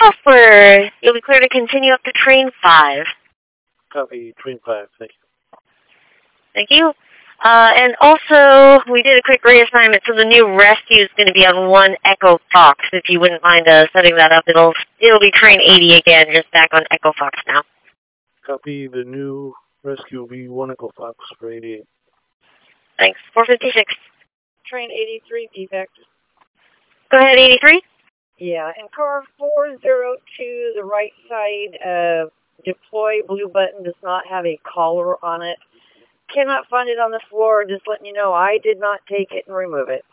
software. You'll be clear to continue up to train 5. Copy, train 5, thank you. Thank you. And also, we did a quick reassignment, so the new rescue is going to be on 1 Echo Fox. If you wouldn't mind setting that up, it'll be train 80 again, just back on Echo Fox now. Copy, the new rescue will be 1 Echo Fox for 88. Thanks. 456. Train 83, defect. Go ahead, 83. Yeah, and car 402, the right side deploy blue button does not have a collar on it. Cannot find it on the floor, just letting you know I did not take it and remove it.